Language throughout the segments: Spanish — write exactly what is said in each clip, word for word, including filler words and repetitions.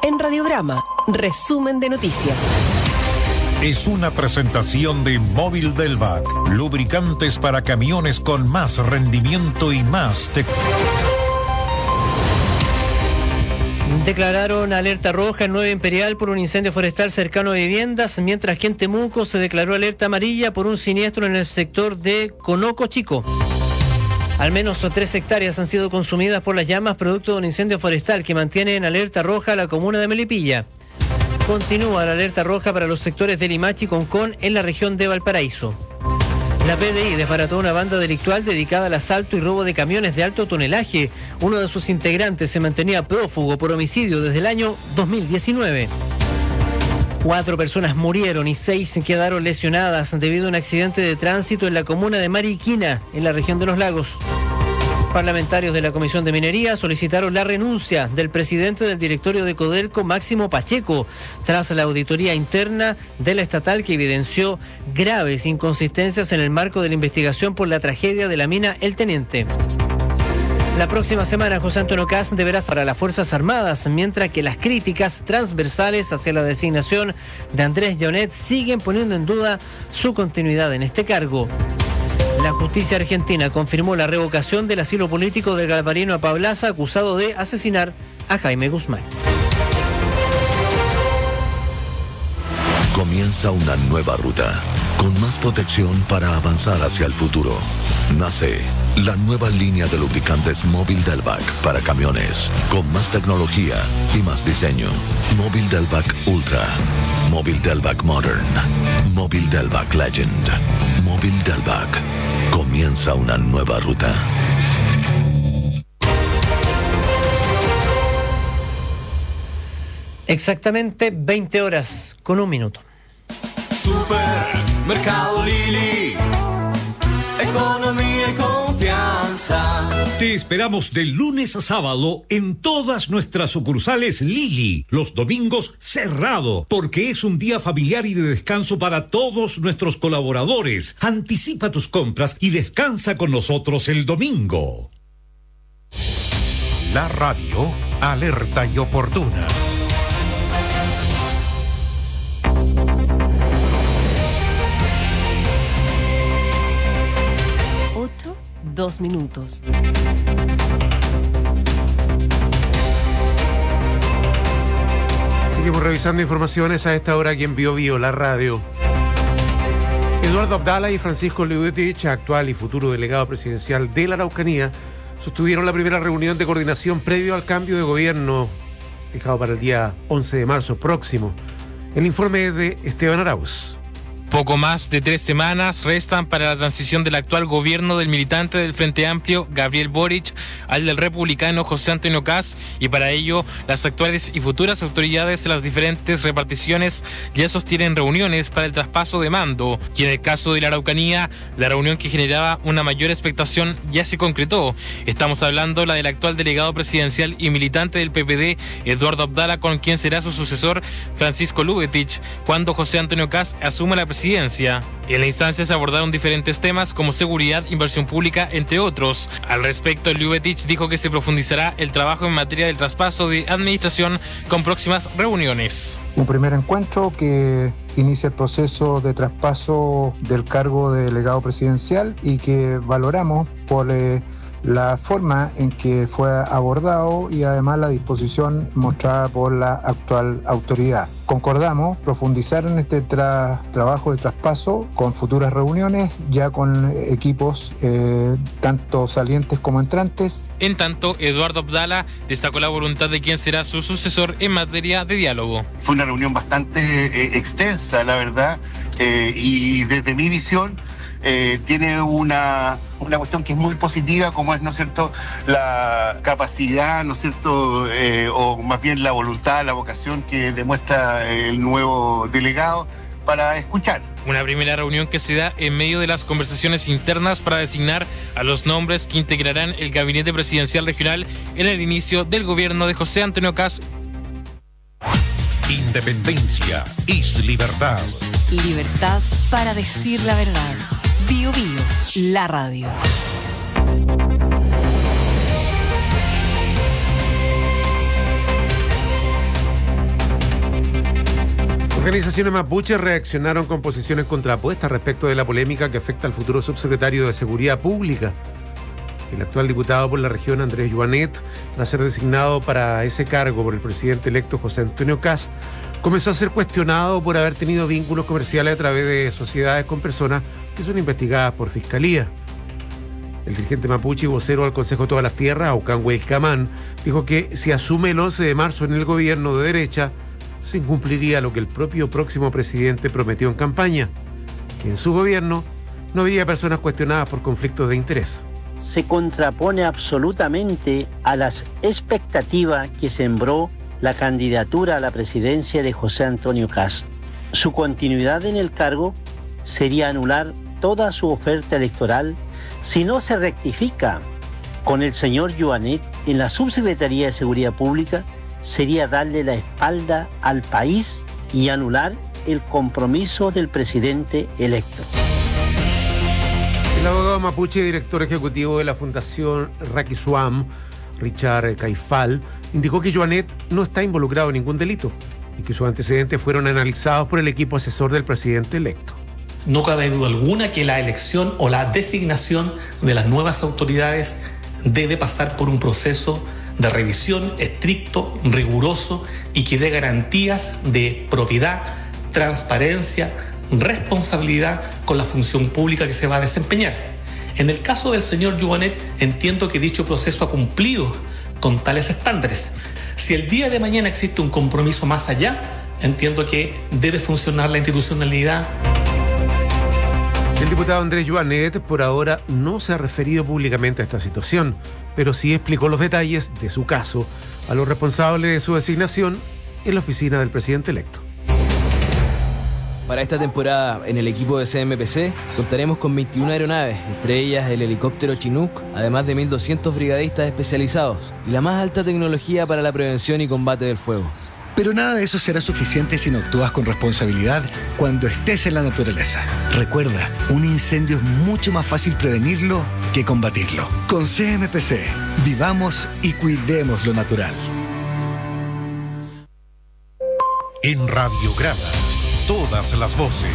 En Radiograma, resumen de noticias. Es una presentación de Móvil Delvac, lubricantes para camiones con más rendimiento y más tecnología. Declararon alerta roja en Nueva Imperial por un incendio forestal cercano a viviendas, mientras que en Temuco se declaró alerta amarilla por un siniestro en el sector de Conoco Chico. Al menos tres hectáreas han sido consumidas por las llamas producto de un incendio forestal que mantiene en alerta roja a la comuna de Melipilla. Continúa la alerta roja para los sectores de Limache y Concón en la región de Valparaíso. La P D I desbarató una banda delictual dedicada al asalto y robo de camiones de alto tonelaje. Uno de sus integrantes se mantenía prófugo por homicidio desde el año dos mil diecinueve. Cuatro personas murieron y seis quedaron lesionadas debido a un accidente de tránsito en la comuna de Mariquina, en la región de Los Lagos. Parlamentarios de la Comisión de Minería solicitaron la renuncia del presidente del directorio de Codelco, Máximo Pacheco, tras la auditoría interna de la estatal que evidenció graves inconsistencias en el marco de la investigación por la tragedia de la mina El Teniente. La próxima semana José Antonio Kast deberá para las Fuerzas Armadas, mientras que las críticas transversales hacia la designación de Andrés Llaonet siguen poniendo en duda su continuidad en este cargo. La justicia argentina confirmó la revocación del asilo político del Galvarino Apablaza, acusado de asesinar a Jaime Guzmán. Comienza una nueva ruta, con más protección para avanzar hacia el futuro. Nace la nueva línea de lubricantes Móvil Delvac para camiones, con más tecnología y más diseño. Móvil Delvac Ultra, Móvil Delvac Modern, Móvil Delvac Legend, Móvil Delvac. Comienza una nueva ruta. Exactamente veinte horas con un minuto. Supermercado Lili, economía y confianza. Te esperamos de lunes a sábado en todas nuestras sucursales Lili. Los domingos cerrado, porque es un día familiar y de descanso para todos nuestros colaboradores. Anticipa tus compras y descansa con nosotros el domingo. La radio, alerta y oportuna. Dos minutos. Seguimos revisando informaciones a esta hora aquí en Bio Bio, la radio. Eduardo Abdala y Francisco Liudetich, actual y futuro delegado presidencial de la Araucanía, sostuvieron la primera reunión de coordinación previo al cambio de gobierno fijado para el día once de marzo próximo. El informe es de Esteban Arauz. Poco más de tres semanas restan para la transición del actual gobierno del militante del Frente Amplio, Gabriel Boric, al del republicano José Antonio Kast, y para ello las actuales y futuras autoridades de las diferentes reparticiones ya sostienen reuniones para el traspaso de mando. Y en el caso de la Araucanía, la reunión que generaba una mayor expectación ya se concretó. Estamos hablando la del actual delegado presidencial y militante del P P D, Eduardo Abdala, con quien será su sucesor, Francisco Liudetich, cuando José Antonio Kast asuma la presidencia. En la instancia se abordaron diferentes temas como seguridad, inversión pública, entre otros. Al respecto, Liudetich dijo que se profundizará el trabajo en materia del traspaso de administración con próximas reuniones. Un primer encuentro que inicia el proceso de traspaso del cargo de delegado presidencial y que valoramos por eh, la forma en que fue abordado y además la disposición mostrada por la actual autoridad. Concordamos profundizar en este tra- trabajo de traspaso con futuras reuniones, ya con equipos eh, tanto salientes como entrantes. En tanto, Eduardo Abdala destacó la voluntad de quien será su sucesor en materia de diálogo. Fue una reunión bastante eh, extensa, la verdad, eh, y desde mi visión eh, tiene una, una cuestión que es muy positiva, como es, ¿no es cierto?, la capacidad, ¿no es cierto?, eh, o más bien la voluntad, la vocación que demuestra el nuevo delegado para escuchar. Una primera reunión que se da en medio de las conversaciones internas para designar a los nombres que integrarán el gabinete presidencial regional en el inicio del gobierno de José Antonio Kast. Independencia es libertad. Libertad para decir la verdad. Bio Bio, la radio. Organizaciones mapuches reaccionaron con posiciones contrapuestas respecto de la polémica que afecta al futuro subsecretario de Seguridad Pública. El actual diputado por la región, Andrés Joanet, tras ser designado para ese cargo por el presidente electo José Antonio Kast, comenzó a ser cuestionado por haber tenido vínculos comerciales a través de sociedades con personas que son investigadas por Fiscalía. El dirigente mapuche y vocero al Consejo de Todas las Tierras, Aucan Huelcamán, dijo que si asume el once de marzo en el gobierno de derecha, se incumpliría lo que el propio próximo presidente prometió en campaña, que en su gobierno no había personas cuestionadas por conflictos de interés. Se contrapone absolutamente a las expectativas que sembró la candidatura a la presidencia de José Antonio Kast. Su continuidad en el cargo sería anular toda su oferta electoral si no se rectifica con el señor Joanet en la Subsecretaría de Seguridad Pública. Sería darle la espalda al país y anular el compromiso del presidente electo. El abogado mapuche y director ejecutivo de la Fundación Raquisuam, Richard Caifal, indicó que Joanet no está involucrado en ningún delito y que sus antecedentes fueron analizados por el equipo asesor del presidente electo. No cabe duda alguna que la elección o la designación de las nuevas autoridades debe pasar por un proceso de revisión estricto, riguroso y que dé garantías de probidad, transparencia, responsabilidad con la función pública que se va a desempeñar. En el caso del señor Joanet, entiendo que dicho proceso ha cumplido con tales estándares. Si el día de mañana existe un compromiso más allá, entiendo que debe funcionar la institucionalidad. El diputado Andrés Joanet por ahora no se ha referido públicamente a esta situación, pero sí explicó los detalles de su caso a los responsables de su designación en la oficina del presidente electo. Para esta temporada, en el equipo de C M P C, contaremos con veintiuna aeronaves, entre ellas el helicóptero Chinook, además de mil doscientos brigadistas especializados y la más alta tecnología para la prevención y combate del fuego. Pero nada de eso será suficiente si no actúas con responsabilidad cuando estés en la naturaleza. Recuerda, un incendio es mucho más fácil prevenirlo que combatirlo. Con C M P C, vivamos y cuidemos lo natural. En Radiograma, todas las voces.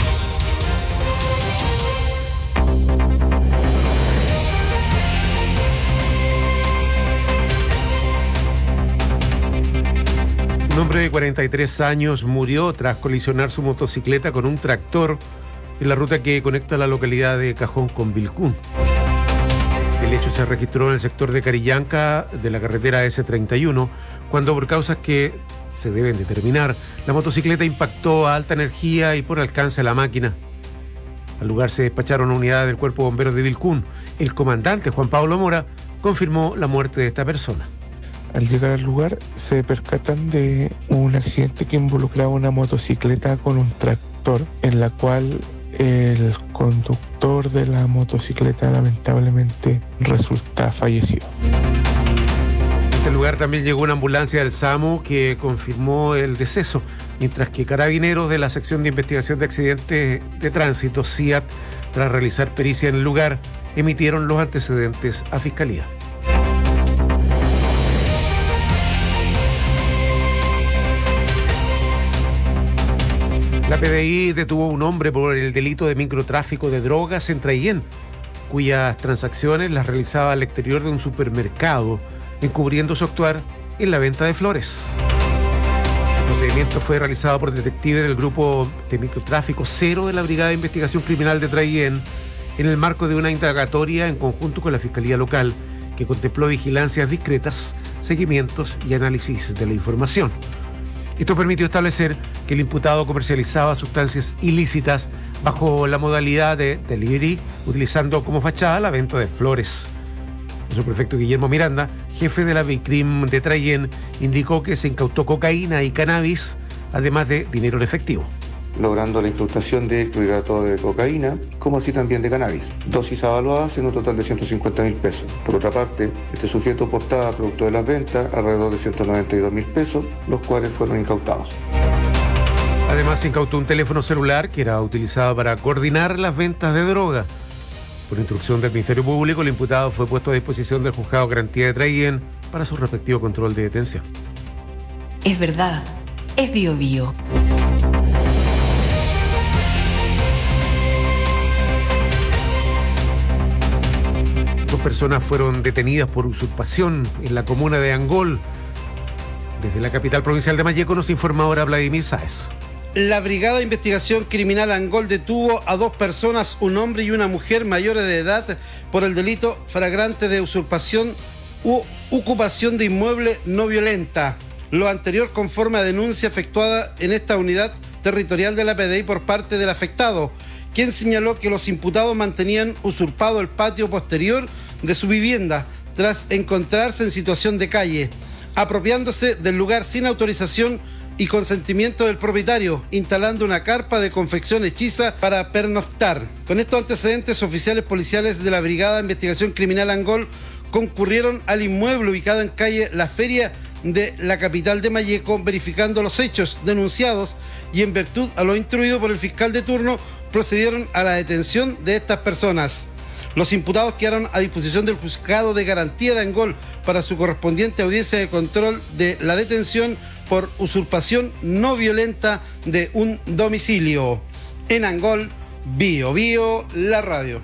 Un hombre de cuarenta y tres años murió tras colisionar su motocicleta con un tractor en la ruta que conecta la localidad de Cajón con Vilcún. El hecho se registró en el sector de Carillanca de la carretera ese treinta y uno, cuando por causas que se deben determinar, la motocicleta impactó a alta energía y por alcance a la máquina. Al lugar se despacharon unidades del Cuerpo de Bomberos de Vilcún. El comandante Juan Pablo Mora confirmó la muerte de esta persona. Al llegar al lugar se percatan de un accidente que involucraba una motocicleta con un tractor, en la cual el conductor de la motocicleta lamentablemente resulta fallecido. A este lugar también llegó una ambulancia del SAMU que confirmó el deceso, mientras que carabineros de la sección de investigación de accidentes de tránsito, C I A T, tras realizar pericia en el lugar, emitieron los antecedentes a Fiscalía. La P D I detuvo a un hombre por el delito de microtráfico de drogas en Traillén, cuyas transacciones las realizaba al exterior de un supermercado, encubriendo su actuar en la venta de flores. El procedimiento fue realizado por detectives del grupo de microtráfico cero de la Brigada de Investigación Criminal de Traillén, en el marco de una indagatoria en conjunto con la Fiscalía Local, que contempló vigilancias discretas, seguimientos y análisis de la información. Esto permitió establecer que el imputado comercializaba sustancias ilícitas bajo la modalidad de delivery, utilizando como fachada la venta de flores. El subprefecto Guillermo Miranda, jefe de la Vicrim de Traillén, indicó que se incautó cocaína y cannabis, además de dinero en efectivo, logrando la incautación de clorhidrato de cocaína, como así también de cannabis, dosis avaluadas en un total de ciento cincuenta mil pesos. Por otra parte, este sujeto portaba producto de las ventas alrededor de ciento noventa y dos mil pesos, los cuales fueron incautados. Además, se incautó un teléfono celular que era utilizado para coordinar las ventas de droga. Por instrucción del Ministerio Público, el imputado fue puesto a disposición del Juzgado de Garantía de Traillén para su respectivo control de detención. Es verdad, es Bio Bio. Dos personas fueron detenidas por usurpación en la comuna de Angol. Desde la capital provincial de Malleco nos informa ahora Vladimir Sáez. La Brigada de Investigación Criminal Angol detuvo a dos personas, un hombre y una mujer mayores de edad, por el delito flagrante de usurpación u ocupación de inmueble no violenta. Lo anterior conforme a denuncia efectuada en esta unidad territorial de la P D I por parte del afectado, quien señaló que los imputados mantenían usurpado el patio posterior de su vivienda tras encontrarse en situación de calle, apropiándose del lugar sin autorización y consentimiento del propietario, instalando una carpa de confección hechiza para pernoctar. Con estos antecedentes, oficiales policiales de la Brigada de Investigación Criminal Angol concurrieron al inmueble ubicado en calle La Feria de la capital de Malleco, verificando los hechos denunciados y en virtud a lo instruido por el fiscal de turno, procedieron a la detención de estas personas. Los imputados quedaron a disposición del juzgado de garantía de Angol para su correspondiente audiencia de control de la detención por usurpación no violenta de un domicilio. En Angol, Bio Bio, la radio.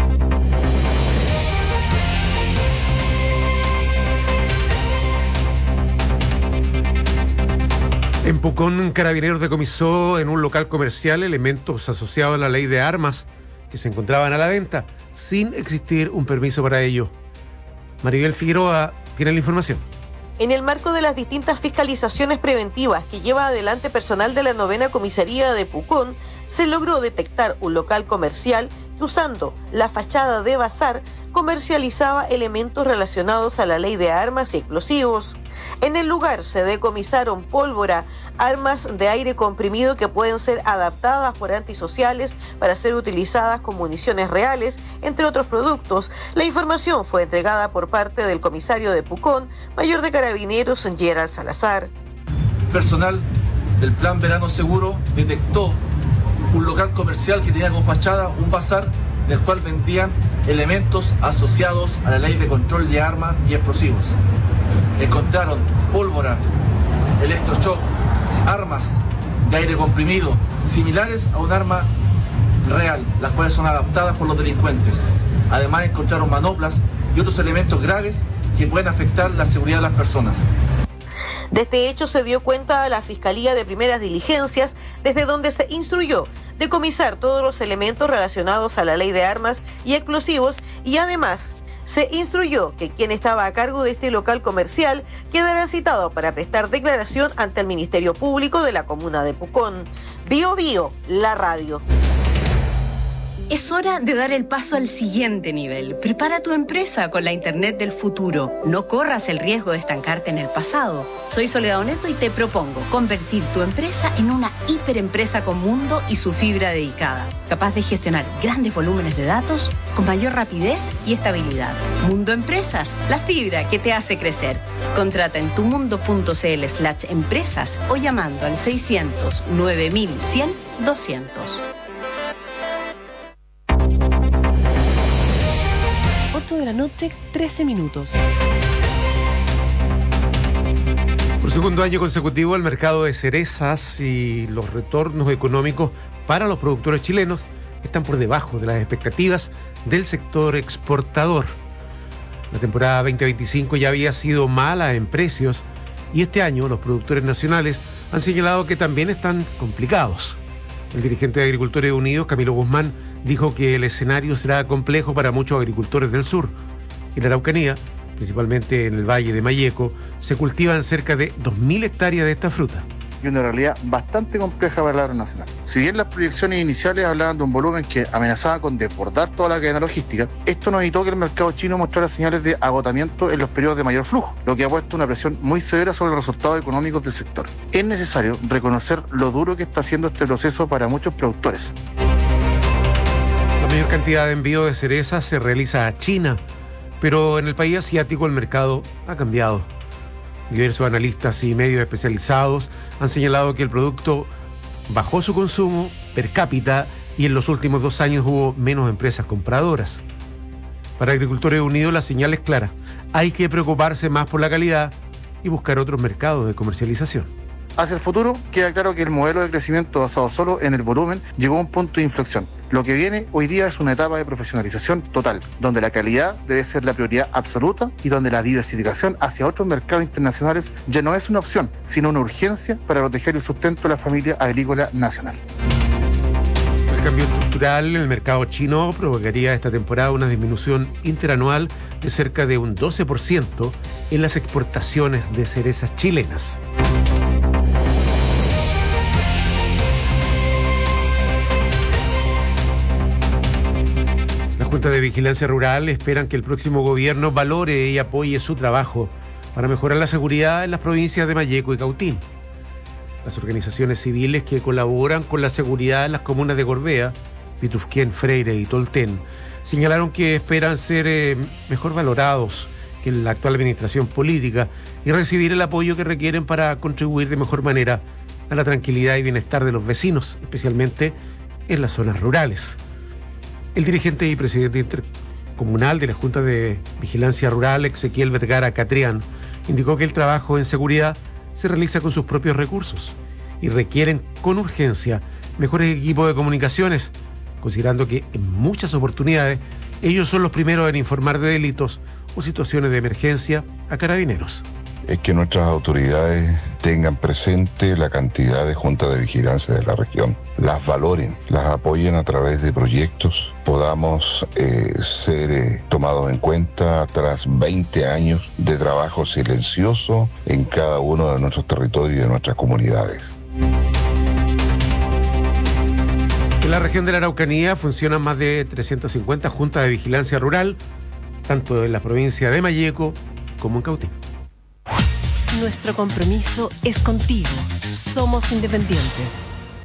En Pucón, Carabineros decomisó en un local comercial elementos asociados a la ley de armas que se encontraban a la venta sin existir un permiso para ello. Maribel Figueroa tiene la información. En el marco de las distintas fiscalizaciones preventivas que lleva adelante personal de la novena comisaría de Pucón, se logró detectar un local comercial que, usando la fachada de bazar, comercializaba elementos relacionados a la ley de armas y explosivos. En el lugar se decomisaron pólvora, armas de aire comprimido que pueden ser adaptadas por antisociales para ser utilizadas con municiones reales, entre otros productos. La información fue entregada por parte del comisario de Pucón, mayor de Carabineros Gerald Salazar. Personal del Plan Verano Seguro detectó un local comercial que tenía como fachada un bazar del cual vendían elementos asociados a la ley de control de armas y explosivos. Encontraron pólvora, electroshock, armas de aire comprimido similares a un arma real, las cuales son adaptadas por los delincuentes. Además encontraron manoplas y otros elementos graves que pueden afectar la seguridad de las personas. De este hecho se dio cuenta a la Fiscalía de Primeras Diligencias, desde donde se instruyó decomisar todos los elementos relacionados a la ley de armas y explosivos, y además se instruyó que quien estaba a cargo de este local comercial quedará citado para prestar declaración ante el Ministerio Público de la comuna de Pucón. Bio Bio, la radio. Es hora de dar el paso al siguiente nivel. Prepara tu empresa con la Internet del futuro. No corras el riesgo de estancarte en el pasado. Soy Soledad Oneto y te propongo convertir tu empresa en una hiperempresa con mundo y su fibra dedicada, capaz de gestionar grandes volúmenes de datos con mayor rapidez y estabilidad. Mundo Empresas, la fibra que te hace crecer. Contrata en tumundo.cl slash empresas o llamando al seiscientos nueve mil cien doscientos. ocho de la noche, trece minutos. Por segundo año consecutivo, el mercado de cerezas y los retornos económicos para los productores chilenos están por debajo de las expectativas del sector exportador. La temporada veinte veinticinco ya había sido mala en precios y este año los productores nacionales han señalado que también están complicados. El dirigente de Agricultores Unidos, Camilo Guzmán, dijo que el escenario será complejo para muchos agricultores del sur. En la Araucanía, principalmente en el Valle de Malleco, se cultivan cerca de dos mil hectáreas de esta fruta. Y una realidad bastante compleja para la agronacional. Si bien las proyecciones iniciales hablaban de un volumen que amenazaba con desbordar toda la cadena logística, esto no evitó que el mercado chino mostrara señales de agotamiento en los periodos de mayor flujo, lo que ha puesto una presión muy severa sobre los resultados económicos del sector. Es necesario reconocer lo duro que está haciendo este proceso para muchos productores. La mayor cantidad de envío de cerezas se realiza a China, pero en el país asiático el mercado ha cambiado. Diversos analistas y medios especializados han señalado que el producto bajó su consumo per cápita y en los últimos dos años hubo menos empresas compradoras. Para Agricultores Unidos la señal es clara. Hay que preocuparse más por la calidad y buscar otros mercados de comercialización. Hacia el futuro, queda claro que el modelo de crecimiento basado solo en el volumen llegó a un punto de inflexión. Lo que viene hoy día es una etapa de profesionalización total, donde la calidad debe ser la prioridad absoluta y donde la diversificación hacia otros mercados internacionales ya no es una opción, sino una urgencia para proteger el sustento de la familia agrícola nacional. El cambio estructural en el mercado chino provocaría esta temporada una disminución interanual de cerca de un doce por ciento en las exportaciones de cerezas chilenas. La Junta de Vigilancia Rural esperan que el próximo gobierno valore y apoye su trabajo para mejorar la seguridad en las provincias de Malleco y Cautín. Las organizaciones civiles que colaboran con la seguridad en las comunas de Gorbea, Pitufquén, Freire y Tolten señalaron que esperan ser eh, mejor valorados que la actual administración política y recibir el apoyo que requieren para contribuir de mejor manera a la tranquilidad y bienestar de los vecinos, especialmente en las zonas rurales. El dirigente y presidente intercomunal de la Junta de Vigilancia Rural, Ezequiel Vergara Catrián, indicó que el trabajo en seguridad se realiza con sus propios recursos y requieren con urgencia mejores equipos de comunicaciones, considerando que en muchas oportunidades ellos son los primeros en informar de delitos o situaciones de emergencia a carabineros. Es que nuestras autoridades tengan presente la cantidad de juntas de vigilancia de la región, las valoren, las apoyen a través de proyectos, podamos eh, ser eh, tomados en cuenta tras veinte años de trabajo silencioso en cada uno de nuestros territorios y de nuestras comunidades. En la región de la Araucanía funcionan más de trescientas cincuenta juntas de vigilancia rural, tanto en la provincia de Malleco como en Cautín. Nuestro compromiso es contigo. Somos independientes.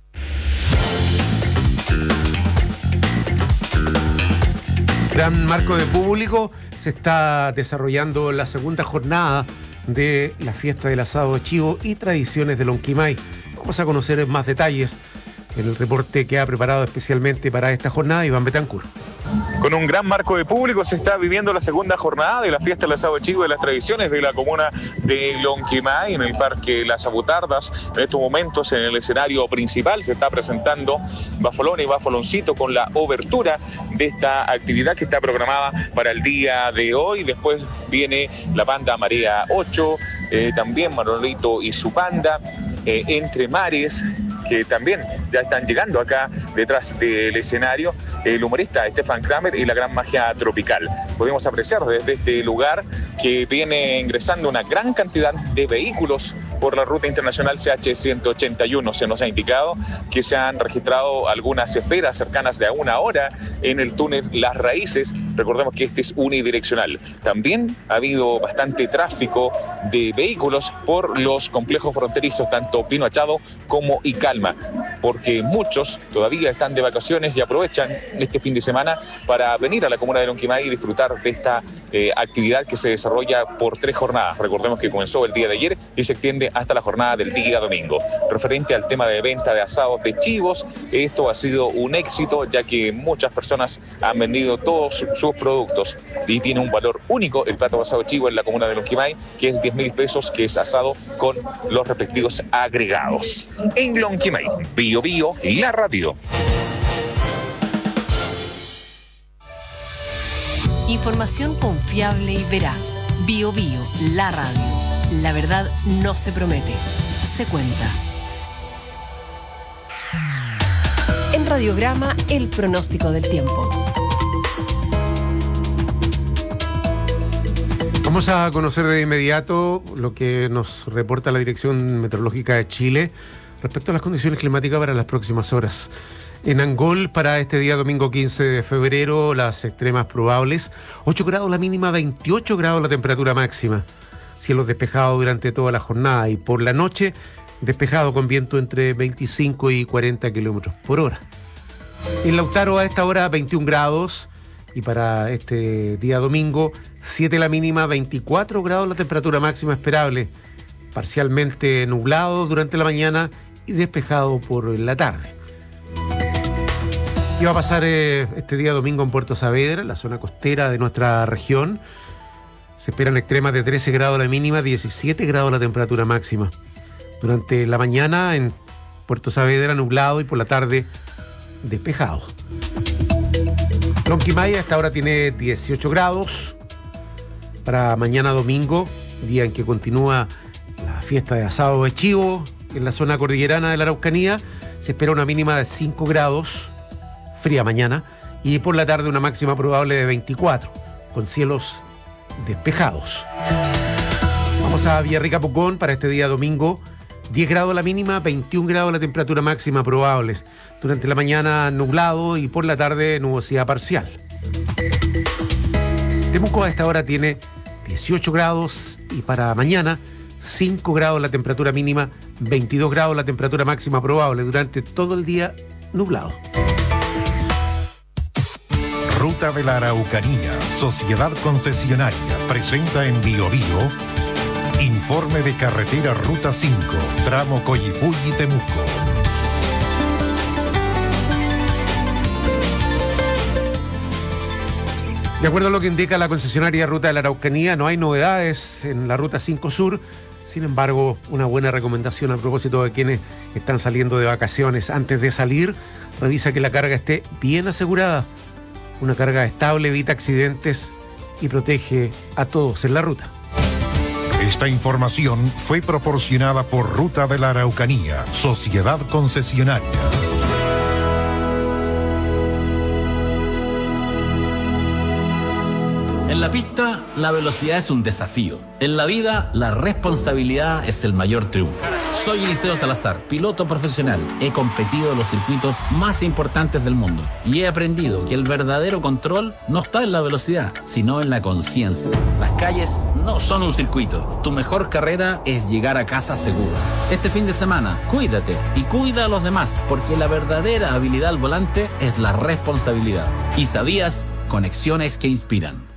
Gran marco de público, se está desarrollando la segunda jornada de la fiesta del asado de chivo y tradiciones de Lonquimay. Vamos a conocer más detalles en el reporte que ha preparado especialmente para esta jornada Iván Betancourt. Con un gran marco de público se está viviendo la segunda jornada de la fiesta del asado de chivo de las tradiciones de la comuna de Lonquimay en el Parque Las Abutardas. En estos momentos en el escenario principal se está presentando Bafolón y Bafoloncito con la obertura de esta actividad que está programada para el día de hoy. Después viene la banda Marea ocho, eh, también Manolito y su banda, eh, Entre Mares, que también ya están llegando acá detrás del escenario, el humorista Stefan Kramer y la Gran Magia Tropical. Podemos apreciar desde este lugar que viene ingresando una gran cantidad de vehículos por la ruta internacional C H ciento ochenta y uno. Se nos ha indicado que se han registrado algunas esperas cercanas de a una hora en el túnel Las Raíces. Recordemos que este es unidireccional. También ha habido bastante tráfico de vehículos por los complejos fronterizos, tanto Pino Achado como Icalma, porque muchos todavía están de vacaciones y aprovechan este fin de semana para venir a la comuna de Lonquimay y disfrutar de esta eh, actividad que se desarrolla por tres jornadas. Recordemos que comenzó el día de ayer y se extiende hasta la jornada del día domingo. Referente al tema de venta de asados de chivos, esto ha sido un éxito, ya que muchas personas han vendido todos sus productos y tiene un valor único el plato de asado chivo en la comuna de Lonquimay, que es diez mil pesos, que es asado con los respectivos agregados. En Lonquimay, Bio Bio, la radio. Información confiable y veraz. Bio Bio, la radio. La verdad no se promete, se cuenta. En Radiograma, el pronóstico del tiempo. Vamos a conocer de inmediato lo que nos reporta la Dirección Meteorológica de Chile respecto a las condiciones climáticas para las próximas horas. En Angol, para este día domingo quince de febrero, las extremas probables: ocho grados la mínima, veintiocho grados la temperatura máxima. Cielos despejados durante toda la jornada y por la noche despejado con viento entre veinticinco y cuarenta kilómetros por hora. En Lautaro a esta hora veintiún grados y para este día domingo siete la mínima, veinticuatro grados la temperatura máxima esperable. Parcialmente nublado durante la mañana y despejado por la tarde. ¿Qué va a pasar eh, este día domingo en Puerto Saavedra, la zona costera de nuestra región? Se esperan extremas de trece grados la mínima, diecisiete grados la temperatura máxima. Durante la mañana en Puerto Saavedra nublado y por la tarde despejado. Lonquimay hasta ahora tiene dieciocho grados. Para mañana domingo, día en que continúa la fiesta de asado de chivo en la zona cordillerana de la Araucanía, se espera una mínima de cinco grados, fría mañana, y por la tarde una máxima probable de veinticuatro, con cielos despejados. Vamos a Villarrica Pucón para este día domingo. diez grados la mínima, veintiún grados la temperatura máxima probables. Durante la mañana nublado y por la tarde nubosidad parcial. Temuco a esta hora tiene dieciocho grados y para mañana cinco grados la temperatura mínima, veintidós grados la temperatura máxima probable. Durante todo el día nublado. Ruta de la Araucanía, Sociedad Concesionaria, presenta en Bio Bio informe de carretera Ruta cinco, tramo Coyipulli-Temuco. De acuerdo a lo que indica la concesionaria Ruta de la Araucanía, no hay novedades en la Ruta cinco Sur. Sin embargo, una buena recomendación a propósito de quienes están saliendo de vacaciones. Antes de salir, revisa que la carga esté bien asegurada. Una carga estable evita accidentes y protege a todos en la ruta. Esta información fue proporcionada por Ruta de la Araucanía, Sociedad Concesionaria. En la pista, la velocidad es un desafío. En la vida, la responsabilidad es el mayor triunfo. Soy Eliseo Salazar, piloto profesional. He competido en los circuitos más importantes del mundo y he aprendido que el verdadero control no está en la velocidad, sino en la conciencia. Las calles no son un circuito. Tu mejor carrera es llegar a casa seguro. Este fin de semana, cuídate y cuida a los demás, porque la verdadera habilidad al volante es la responsabilidad. ¿Y sabías? Conexiones que inspiran.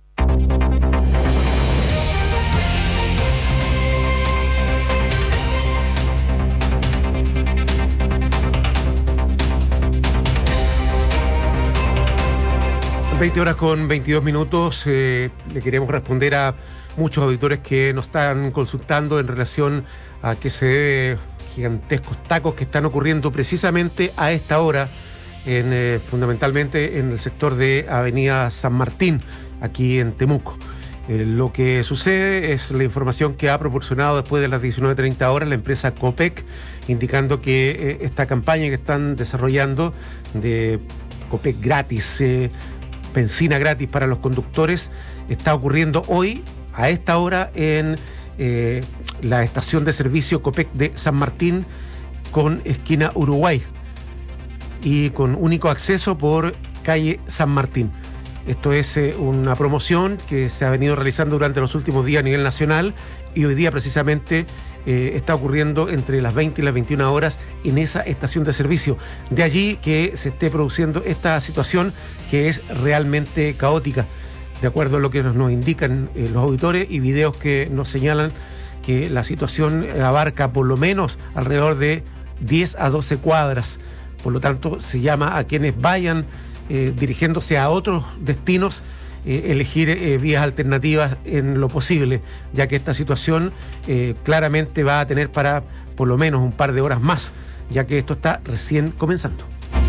veinte horas con veintidós minutos. Eh, le queremos responder a muchos auditores que nos están consultando en relación a que se debe gigantescos tacos que están ocurriendo precisamente a esta hora, en, eh, fundamentalmente en el sector de Avenida San Martín, aquí en Temuco. Eh, lo que sucede es la información que ha proporcionado después de las diecinueve treinta horas la empresa Copec, indicando que eh, esta campaña que están desarrollando de Copec gratis, eh, benzina gratis para los conductores, está ocurriendo hoy a esta hora en eh, la estación de servicio Copec de San Martín con esquina Uruguay y con único acceso por calle San Martín. Esto es eh, una promoción que se ha venido realizando durante los últimos días a nivel nacional y hoy día precisamente eh, está ocurriendo entre las veinte y las veintiuna horas en esa estación de servicio. De allí que se esté produciendo esta situación que es realmente caótica, de acuerdo a lo que nos, nos indican eh, los auditores y videos que nos señalan que la situación abarca por lo menos alrededor de diez a doce cuadras. Por lo tanto, se llama a quienes vayan eh, dirigiéndose a otros destinos Eh, elegir eh, vías alternativas en lo posible, ya que esta situación eh, claramente va a tener para por lo menos un par de horas más, ya que esto está recién comenzando.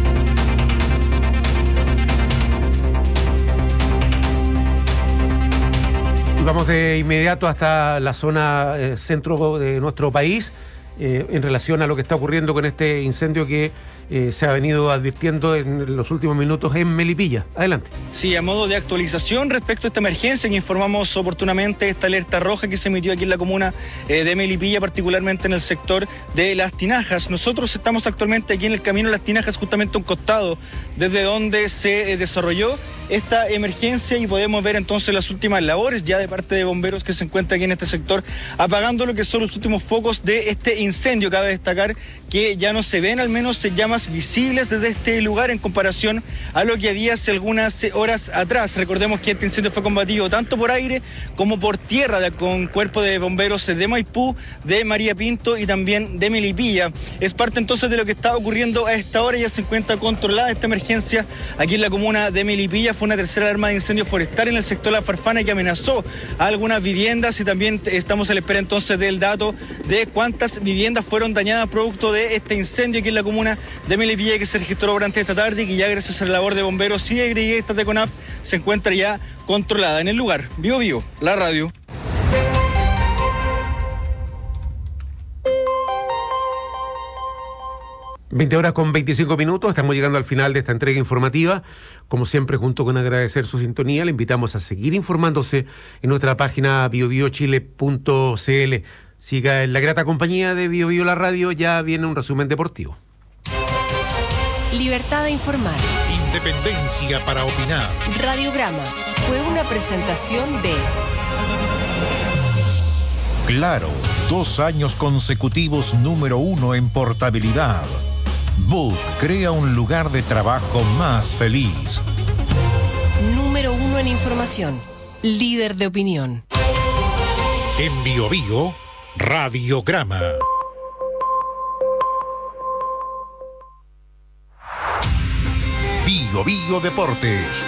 Y vamos de inmediato hasta la zona eh, centro de nuestro país, eh, en relación a lo que está ocurriendo con este incendio que Eh, se ha venido advirtiendo en los últimos minutos en Melipilla. Adelante. Sí, a modo de actualización respecto a esta emergencia que informamos oportunamente, esta alerta roja que se emitió aquí en la comuna eh, de Melipilla, particularmente en el sector de Las Tinajas. Nosotros estamos actualmente aquí en el camino de Las Tinajas, justamente a un costado desde donde se eh, desarrolló esta emergencia, y podemos ver entonces las últimas labores ya de parte de bomberos que se encuentran aquí en este sector apagando lo que son los últimos focos de este incendio. Cabe destacar que ya no se ven al menos llamas visibles desde este lugar en comparación a lo que había hace algunas horas atrás. Recordemos que este incendio fue combatido tanto por aire como por tierra de, con cuerpo de bomberos de Maipú, de María Pinto y también de Melipilla. Es parte entonces de lo que está ocurriendo a esta hora. Ya se encuentra controlada esta emergencia aquí en la comuna de Melipilla. fue una tercera alarma de incendio forestal en el sector La Farfana que amenazó a algunas viviendas, y también estamos a la espera entonces del dato de cuántas viviendas fueron dañadas producto de este incendio aquí en la comuna de Melipilla, que se registró durante esta tarde y que ya gracias a la labor de bomberos y de brigadistas de CONAF se encuentra ya controlada. En el lugar, Vivo Vivo, la radio. veinte horas con veinticinco minutos, estamos llegando al final de esta entrega informativa. Como siempre, junto con agradecer su sintonía, le invitamos a seguir informándose en nuestra página bio bio chile punto c l. Siga en la grata compañía de Bio Bio la radio, ya viene un resumen deportivo. Libertad de informar. Independencia para opinar. Radiograma fue una presentación de Claro, dos años consecutivos número uno en portabilidad. Book crea un lugar de trabajo más feliz. Número uno en información. Líder de opinión. En Bio Bio, Radiograma. Bio Bio Deportes.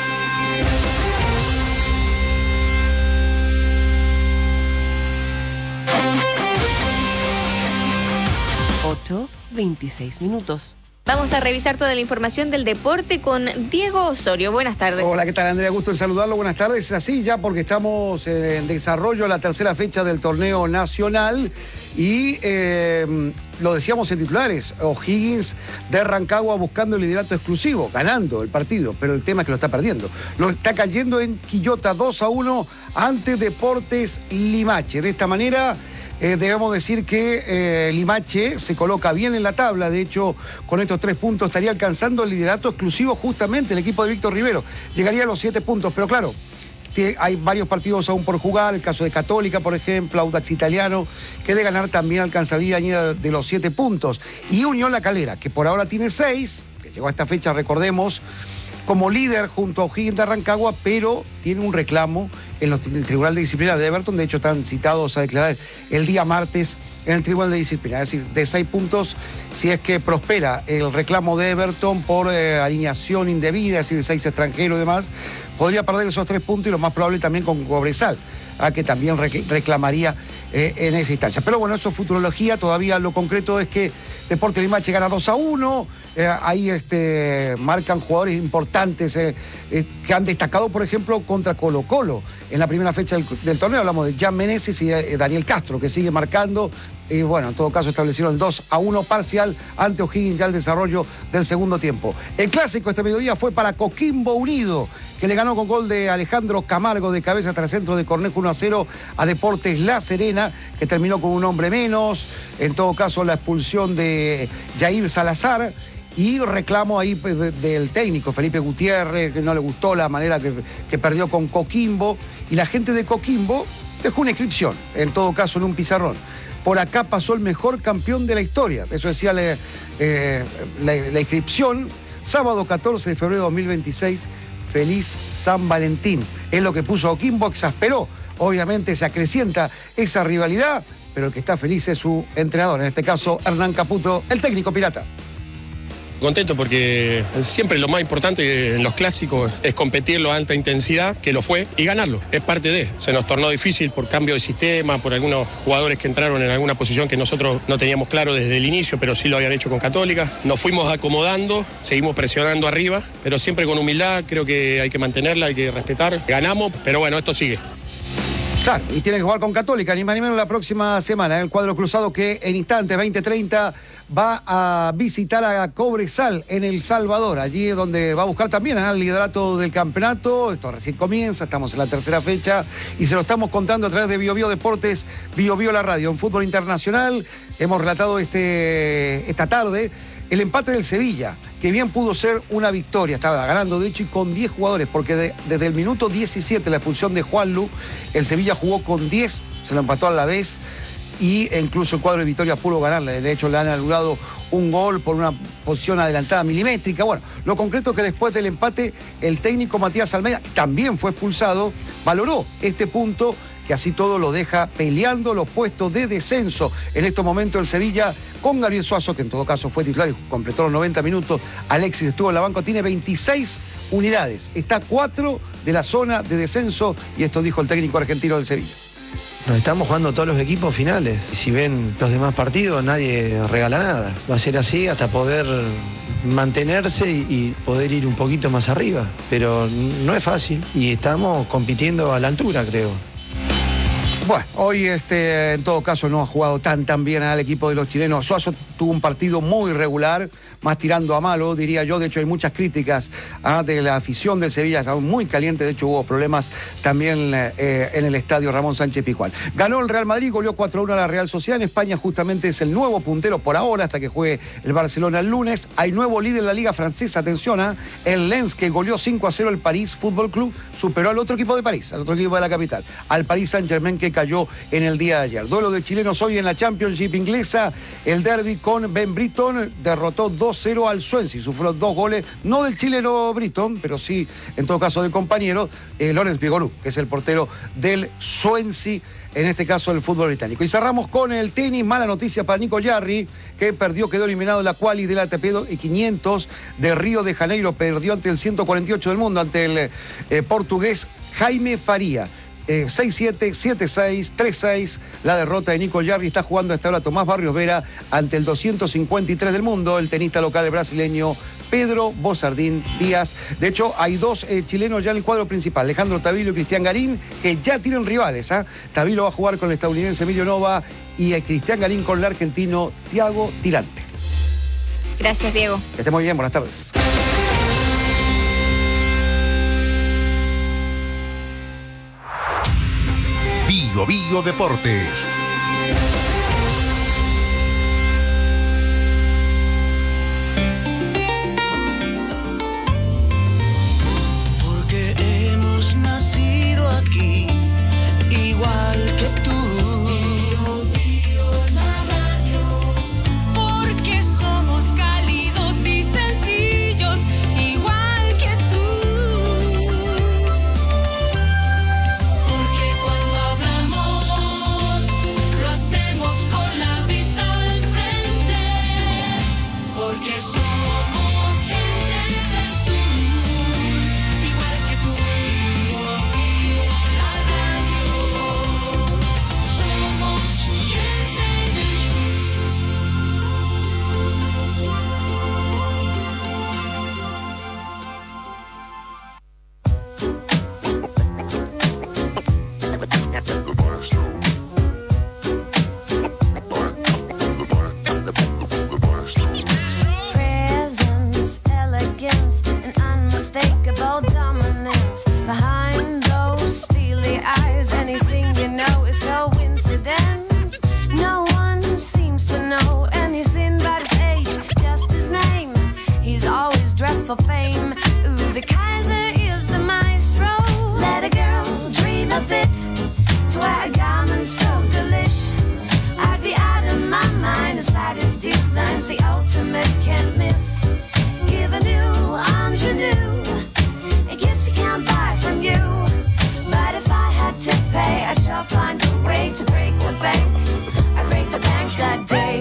ocho, veintiséis minutos. Vamos a revisar toda la información del deporte con Diego Osorio. Buenas tardes. Hola, ¿qué tal, Andrea? Gusto en saludarlo. Buenas tardes. Así ya porque estamos en desarrollo la tercera fecha del torneo nacional y eh, lo decíamos en titulares, O'Higgins de Rancagua buscando el liderato exclusivo, ganando el partido, pero el tema es que lo está perdiendo. Lo está cayendo en Quillota dos a uno ante Deportes Limache. De esta manera... Eh, debemos decir que eh, Limache se coloca bien en la tabla. De hecho, con estos tres puntos estaría alcanzando el liderato exclusivo justamente el equipo de Víctor Rivero. Llegaría a los siete puntos, pero claro, hay varios partidos aún por jugar. El caso de Católica, por ejemplo, Audax Italiano, que de ganar también alcanzaría de los siete puntos. Y Unión La Calera, que por ahora tiene seis, que llegó a esta fecha, recordemos, como líder junto a O'Higgins de Rancagua, pero tiene un reclamo en, los, en el Tribunal de Disciplina de Everton. De hecho, están citados a declarar el día martes en el Tribunal de Disciplina. Es decir, de seis puntos, si es que prospera el reclamo de Everton por eh, alineación indebida, es decir, seis extranjeros y demás, podría perder esos tres puntos y lo más probable también con Cobresal, a que también reclamaría eh, en esa instancia. Pero bueno, eso es futurología. Todavía lo concreto es que Deportes Limache gana dos a uno. Eh, ahí este, marcan jugadores importantes eh, eh, que han destacado, por ejemplo, contra Colo Colo en la primera fecha del, del torneo. Hablamos de Jan Meneses y eh, Daniel Castro, que sigue marcando. Y bueno, en todo caso establecieron el dos a uno parcial ante O'Higgins ya el desarrollo del segundo tiempo. El clásico este mediodía fue para Coquimbo Unido, que le ganó con gol de Alejandro Camargo de cabeza tras centro de Cornejo uno a cero a Deportes La Serena, que terminó con un hombre menos. En todo caso, la expulsión de Jair Salazar y reclamo ahí del técnico Felipe Gutiérrez, que no le gustó la manera que, que perdió con Coquimbo. Y la gente de Coquimbo dejó una inscripción, en todo caso en un pizarrón. Por acá pasó el mejor campeón de la historia. Eso decía la, eh, la, la inscripción. Sábado catorce de febrero de dos mil veintiséis. Feliz San Valentín. Es lo que puso Coquimbo, exasperó. Obviamente se acrecienta esa rivalidad, pero el que está feliz es su entrenador. En este caso, Hernán Caputo, el técnico pirata. Contento porque siempre lo más importante en los clásicos es competirlo a alta intensidad, que lo fue, y ganarlo. Es parte de. Se nos tornó difícil por cambio de sistema, por algunos jugadores que entraron en alguna posición que nosotros no teníamos claro desde el inicio, pero sí lo habían hecho con Católica. Nos fuimos acomodando, seguimos presionando arriba, pero siempre con humildad. Creo que hay que mantenerla, hay que respetar. Ganamos, pero bueno, esto sigue. Claro, y tiene que jugar con Católica, ni más ni menos la próxima semana, en el cuadro cruzado que en instantes, veinte treinta, va a visitar a Cobresal en El Salvador. Allí es donde va a buscar también el liderato del campeonato. Esto recién comienza, estamos en la tercera fecha y se lo estamos contando a través de Bio Bio Deportes, Bio Bio la radio. En fútbol internacional hemos relatado este, esta tarde el empate del Sevilla, que bien pudo ser una victoria, estaba ganando de hecho y con diez jugadores, porque de, desde el minuto diecisiete, la expulsión de Juanlu, el Sevilla jugó con diez, se lo empató a la vez y incluso el cuadro de Victoria pudo ganarle. De hecho le han anulado un gol por una posición adelantada milimétrica. Bueno, lo concreto es que después del empate el técnico Matías Almeida, que también fue expulsado, valoró este punto, que así todo lo deja peleando los puestos de descenso. En estos momentos el Sevilla, con Gabriel Suazo, que en todo caso fue titular y completó los noventa minutos, Alexis estuvo en la banca, tiene veintiséis unidades. Está a cuatro de la zona de descenso y esto dijo el técnico argentino del Sevilla. Nos estamos jugando todos los equipos finales. Si ven los demás partidos, nadie regala nada. Va a ser así hasta poder mantenerse y, y poder ir un poquito más arriba. Pero no es fácil y estamos compitiendo a la altura, creo. Bueno, hoy este, en todo caso no ha jugado tan tan bien al equipo de los chilenos. Suazo tuvo un partido muy regular, más tirando a malo, diría yo. De hecho, hay muchas críticas ah, de la afición del Sevilla, estaba muy caliente. De hecho, hubo problemas también eh, en el estadio Ramón Sánchez Pizjuán. Ganó el Real Madrid, goleó cuatro a uno a la Real Sociedad. En España justamente es el nuevo puntero por ahora, hasta que juegue el Barcelona el lunes. Hay nuevo líder en la Liga Francesa, atención, ¿eh? el Lens, que goleó cinco a cero el París Fútbol Club, superó al otro equipo de París, al otro equipo de la capital, al Paris Saint-Germain, que cayó en el día de ayer. Duelo de chilenos hoy en la Championship inglesa. El derby con Ben Britton derrotó dos cero al Swansea. Sufrió dos goles, no del chileno Britton, pero sí, en todo caso, del compañero eh, Lawrence Vigorú, que es el portero del Swansea, en este caso el fútbol británico. Y cerramos con el tenis. Mala noticia para Nico Jarry, que perdió, quedó eliminado en la quali del A T P quinientos de Río de Janeiro. Perdió ante el ciento cuarenta y ocho del mundo, ante el eh, portugués Jaime Faria. Eh, seis siete, siete seis, tres seis, la derrota de Nico Jarry. Está jugando hasta ahora Tomás Barrios Vera ante el doscientos cincuenta y tres del mundo, el tenista local brasileño Pedro Bozardín Díaz. De hecho, hay dos eh, chilenos ya en el cuadro principal, Alejandro Tavilo y Cristian Garín, que ya tienen rivales. ¿eh? Tavilo va a jugar con el estadounidense Emilio Nova y eh, Cristian Garín con el argentino Thiago Tirante. Gracias, Diego. Que esté muy bien, buenas tardes. Bio Bio Deportes. Porque hemos nacido aquí, igual que tú. Bio Bio la radio. Porque somos cálidos y sencillos, igual que tú. Porque cuando hablamos, lo hacemos con la vista al frente. Porque somos gente del sur, igual que tú. Bio Bio la radio. Somos gente del Presence, elegance, and unmistakable dominance. Behind those steely eyes, anything you know is coincidence. No one seems to know anything about his age, just his name. He's always dressed for fame. Ooh, the Kaiser is the maestro. Let a girl dream a bit to wear a garment so delish. I'd be out of my mind inside his designs, the ultimate can't miss. Give a new ingenue, a gift you can't buy from you. But if I had to pay, I shall find a way to break the bank. I break the bank that day.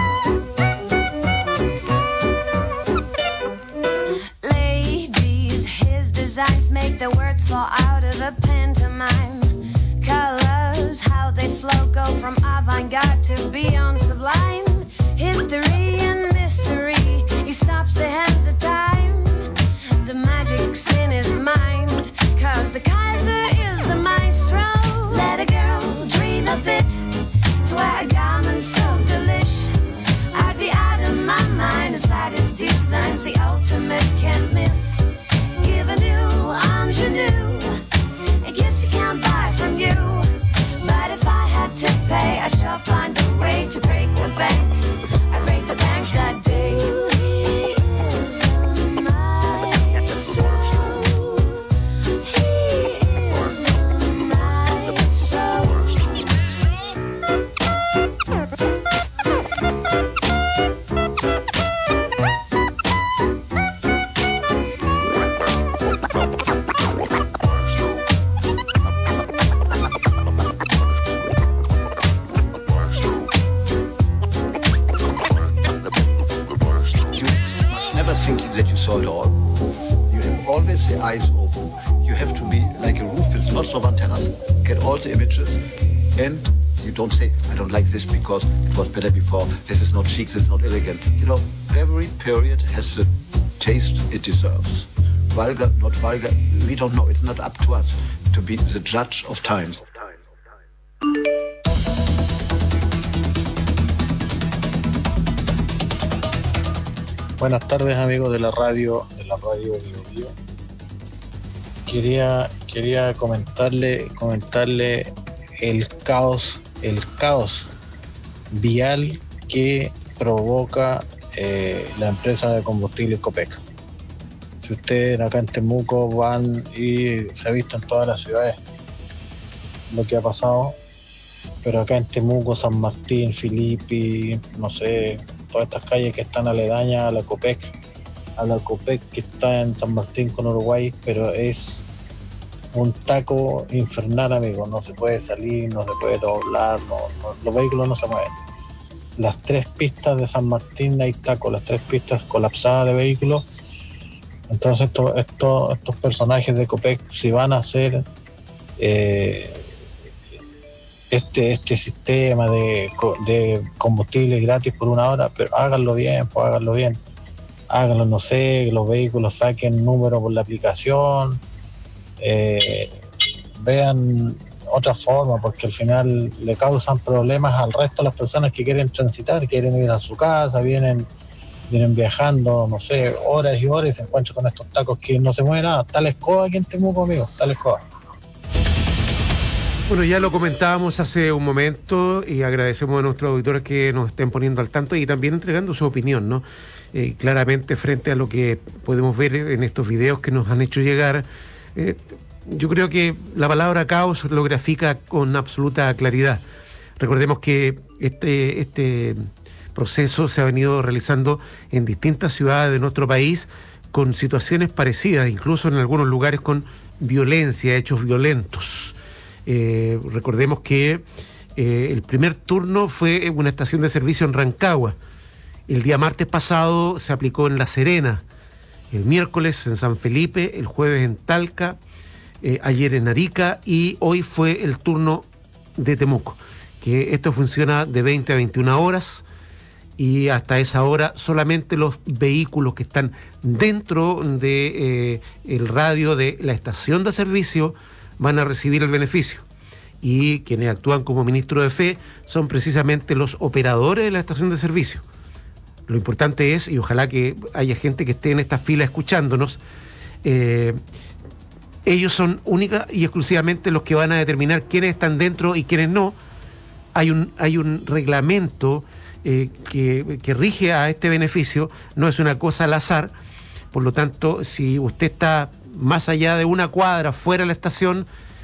Ladies, his designs make the words fall out of the pantomime. Colors, how they flow, go from avant-garde to beyond sublime. History and mystery, he stops the hands of time. The magic's in his mind, cause the Kaiser is the maestro. Let a girl dream a bit to wear a garment so delish. I'd be out of my mind inside his designs, the ultimate can't miss. Give a new ingenue, a gift you can't buy from you. But if I had to pay, I shall find a way to break the bank. I break the bank that day. He is the maestro. He is the maestro. eyes open. You have to be like a roof with lots of antennas, get all the images, and you don't say, I don't like this because it was better before, this is not chic, this is not elegant. You know, every period has the taste it deserves. Vulgar, not vulgar, we don't know. It's not up to us to be the judge of times. Buenas tardes, amigos de la radio, de la radio Bio Bio. Quería, quería comentarle, comentarle el caos, el caos vial que provoca eh, la empresa de combustible Copec. Si ustedes acá en Temuco van y se ha visto en todas las ciudades lo que ha pasado, pero acá en Temuco, San Martín, Filipi, no sé, todas estas calles que están aledañas a la Copec, a la Copec que está en San Martín con Uruguay, pero es un taco infernal, amigo. No se puede salir, no se puede doblar, no, no, los vehículos no se mueven. Las tres pistas de San Martín hay taco, las tres pistas colapsadas de vehículos. Entonces esto, esto, estos personajes de Copec, si van a hacer eh, este, este sistema de, de combustible gratis por una hora, pero háganlo bien, pues háganlo bien. Háganlo, no sé, que los vehículos saquen número por la aplicación, eh, vean otra forma, porque al final le causan problemas al resto de las personas que quieren transitar, quieren ir a su casa, vienen, vienen viajando, no sé, horas y horas y se encuentran con estos tacos que no se mueve nada. Tal escoba aquí en Temuco, amigo, tal escoba. Bueno, ya lo comentábamos hace un momento y agradecemos a nuestros auditores que nos estén poniendo al tanto y también entregando su opinión, ¿no? Eh, claramente frente a lo que podemos ver en estos videos que nos han hecho llegar, eh, yo creo que la palabra caos lo grafica con absoluta claridad. Recordemos que este, este proceso se ha venido realizando en distintas ciudades de nuestro país con situaciones parecidas, incluso en algunos lugares con violencia, hechos violentos. Eh, recordemos que eh, el primer turno fue una estación de servicio en Rancagua. El día martes pasado se aplicó en La Serena, el miércoles en San Felipe, el jueves en Talca, eh, ayer en Arica y hoy fue el turno de Temuco. Que esto funciona de veinte a veintiuna horas y hasta esa hora solamente los vehículos que están dentro de eh, el radio de la estación de servicio van a recibir el beneficio. Y quienes actúan como ministro de fe son precisamente los operadores de la estación de servicio. Lo importante es, y ojalá que haya gente que esté en esta fila escuchándonos, eh, ellos son única y exclusivamente los que van a determinar quiénes están dentro y quiénes no. Hay un, hay un reglamento eh, que, que rige a este beneficio, no es una cosa al azar. Por lo tanto, si usted está más allá de una cuadra fuera de la estación,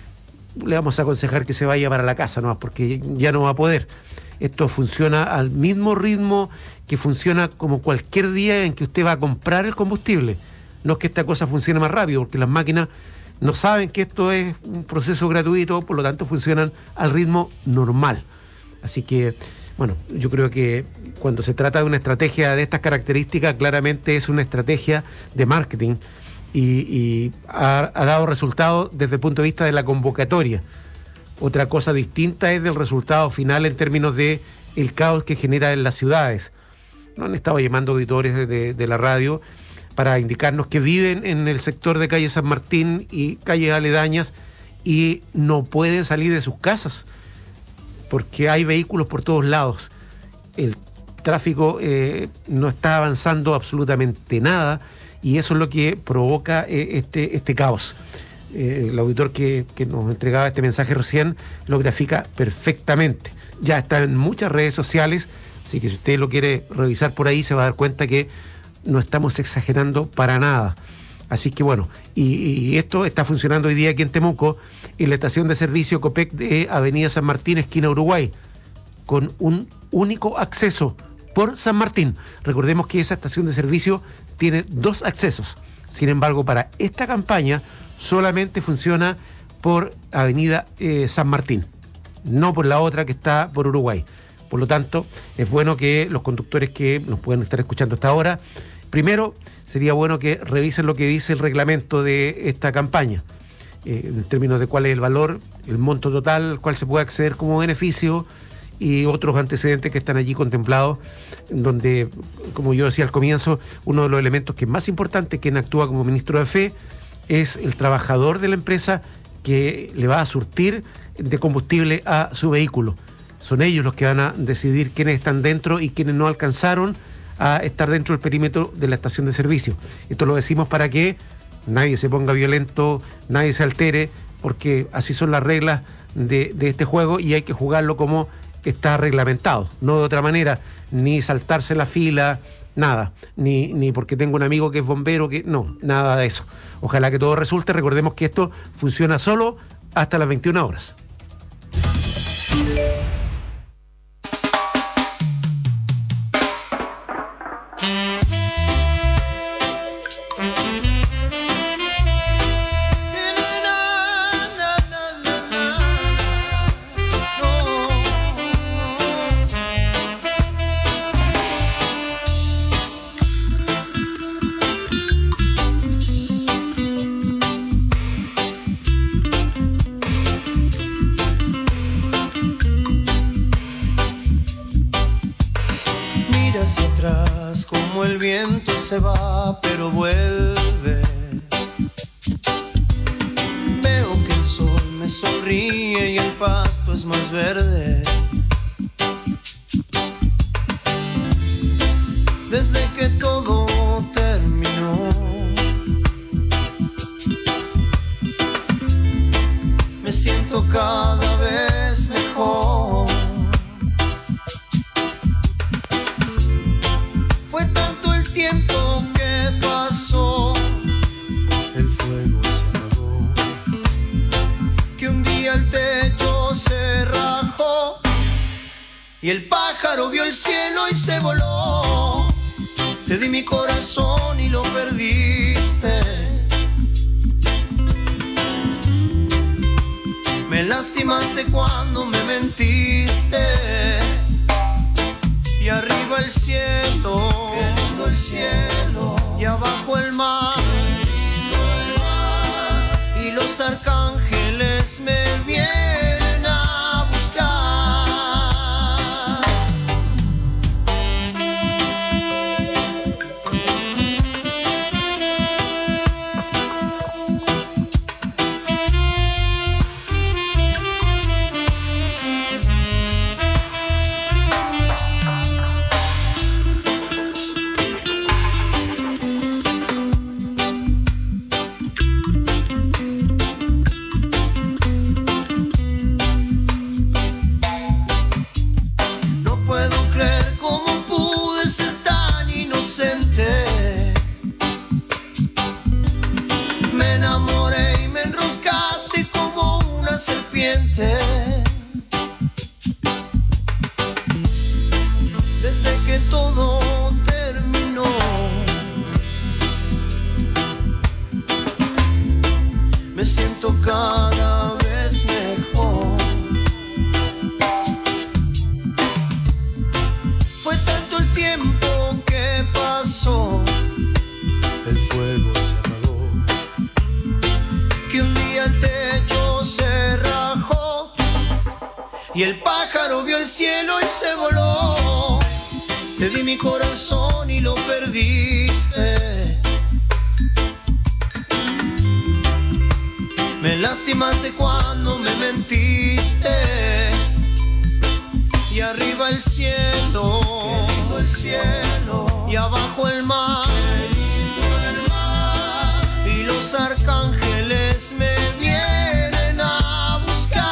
le vamos a aconsejar que se vaya para la casa, ¿no? Porque ya no va a poder. Esto funciona al mismo ritmo que funciona como cualquier día en que usted va a comprar el combustible. No es que esta cosa funcione más rápido, porque las máquinas no saben que esto es un proceso gratuito, por lo tanto funcionan al ritmo normal. Así que, bueno, yo creo que cuando se trata de una estrategia de estas características, claramente es una estrategia de marketing y, y ha, ha dado resultados desde el punto de vista de la convocatoria. Otra cosa distinta es del resultado final en términos de el caos que genera en las ciudades. Nos han estado llamando auditores de, de, de la radio para indicarnos que viven en el sector de calle San Martín y calles aledañas y no pueden salir de sus casas porque hay vehículos por todos lados. El tráfico eh, no está avanzando absolutamente nada y eso es lo que provoca eh, este, este caos. Eh, el auditor que, que nos entregaba este mensaje recién lo grafica perfectamente. Ya está en muchas redes sociales, así que si usted lo quiere revisar por ahí se va a dar cuenta que no estamos exagerando para nada. Así que bueno, y, y esto está funcionando hoy día aquí en Temuco, en la estación de servicio Copec de Avenida San Martín, esquina Uruguay, con un único acceso por San Martín. Recordemos que esa estación de servicio tiene dos accesos. Sin embargo, para esta campaña solamente funciona por Avenida eh, San Martín, no por la otra que está por Uruguay. Por lo tanto, es bueno que los conductores que nos pueden estar escuchando hasta ahora Primero, sería bueno que revisen lo que dice el reglamento de esta campaña, eh, en términos de cuál es el valor, el monto total al cual se puede acceder como beneficio y otros antecedentes que están allí contemplados, donde, como yo decía al comienzo, uno de los elementos que es más importante, quien actúa como ministro de Fe, es el trabajador de la empresa que le va a surtir de combustible a su vehículo. Son ellos los que van a decidir quiénes están dentro y quiénes no alcanzaron a estar dentro del perímetro de la estación de servicio. Esto lo decimos para que nadie se ponga violento, nadie se altere, porque así son las reglas de, de este juego y hay que jugarlo como está reglamentado, no de otra manera, ni saltarse la fila, nada, ni, ni porque tengo un amigo que es bombero, que no, nada de eso. Ojalá que todo resulte. Recordemos que esto funciona solo hasta las veintiuna horas. Se va, pero vuelve. Veo que el sol me sonríe y el pasto es más verde. Desde que todo terminó, me siento cada vez mejor. Fue tanto el tiempo que pasó, el fuego se apagó, que un día el techo se rajó y el pájaro vio el cielo y se voló. Te di mi corazón y lo perdiste. Me lastimaste cuando me mentiste. Y arriba el cielo, qué lindo el cielo, y abajo el mar, qué lindo el mar, y los arcángeles me vienen a buscar. Desde que todo terminó, me siento cada vez mejor. Fue tanto el tiempo que pasó, el fuego se apagó, que un día el techo se rajó y el pájaro vio el cielo y se voló. Te di mi corazón y lo perdiste. Me lastimaste cuando me mentiste. Y arriba el cielo, qué lindo el cielo, y abajo el mar, qué lindo el mar, y los arcángeles me vienen a buscar.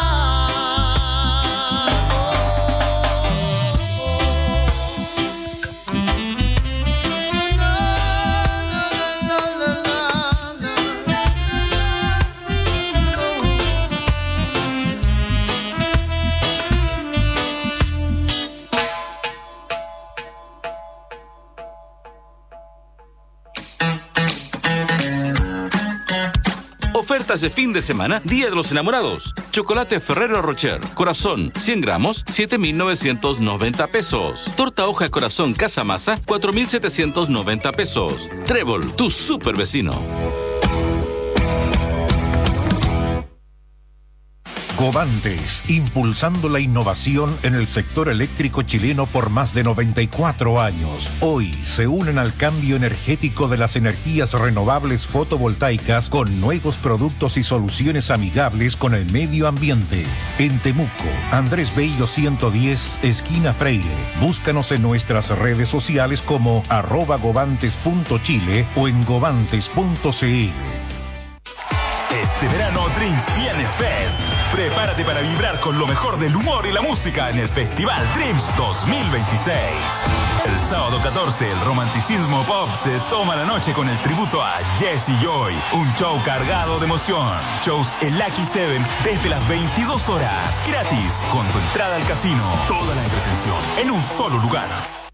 Oferta este fin de semana, Día de los Enamorados. Chocolate Ferrero Rocher, corazón, cien gramos, siete mil novecientos noventa pesos. Torta hoja corazón Casa Masa, cuatro mil setecientos noventa pesos. Trébol, tu super vecino. Covantes, impulsando la innovación en el sector eléctrico chileno por más de noventa y cuatro años. Hoy se unen al cambio energético de las energías renovables fotovoltaicas con nuevos productos y soluciones amigables con el medio ambiente. En Temuco, Andrés Bello ciento diez, esquina Freire. Búscanos en nuestras redes sociales como arroba govantes punto chile o en govantes punto cl. Este verano Drinks tiene Fest. Prepárate para vibrar con lo mejor del humor y la música en el Festival Dreams dos mil veintiséis. El sábado catorce, el romanticismo pop se toma la noche con el tributo a Jessie Joy. Un show cargado de emoción. Shows en Lucky Seven desde las veintidós horas. Gratis, con tu entrada al casino. Toda la entretención en un solo lugar.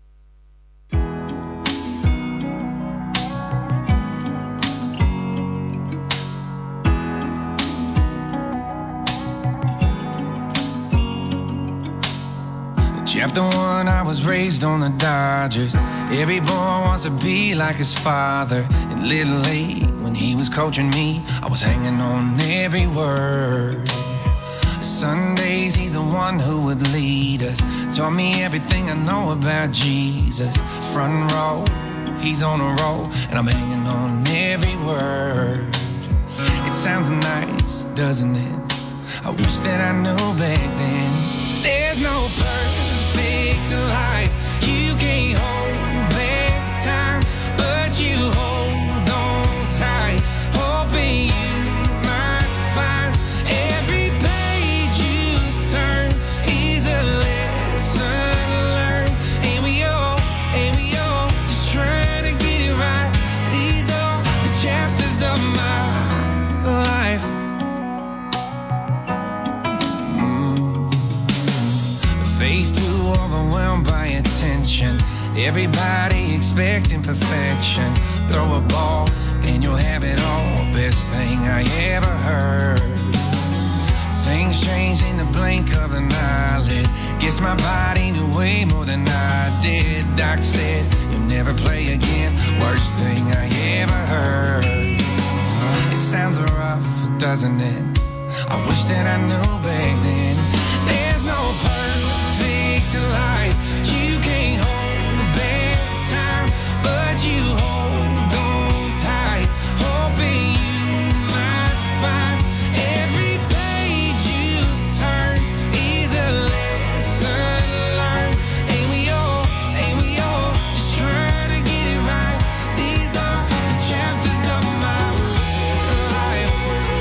Chapter one, I was raised on the Dodgers. Every boy wants to be like his father. In Little League, when he was coaching me, I was hanging on every word. Sundays, he's the one who would lead us. Taught me everything I know about Jesus. Front row, he's on a roll, and I'm hanging on every word. It sounds nice, doesn't it? I wish that I knew back then. There's no perfect life. You can't hold back time, but you hold on tight, hoping you might find every page you turn is a lesson learned. And we all, and we all just trying to get it right. These are the chapters of my life. Face too overwhelmed by attention. Everybody expecting perfection. Throw a ball and you'll have it all. Best thing I ever heard. Things change in the blink of an eyelid. Guess my body knew way more than I did. Doc said you'll never play again. Worst thing I ever heard. It sounds rough, doesn't it? I wish that I knew back then. There's no perfect life. You can't hold back time, but you hold on tight, hoping you might find every page you turn is a lesson learned. And we all, and we all just trying to get it right. These are the chapters of my life.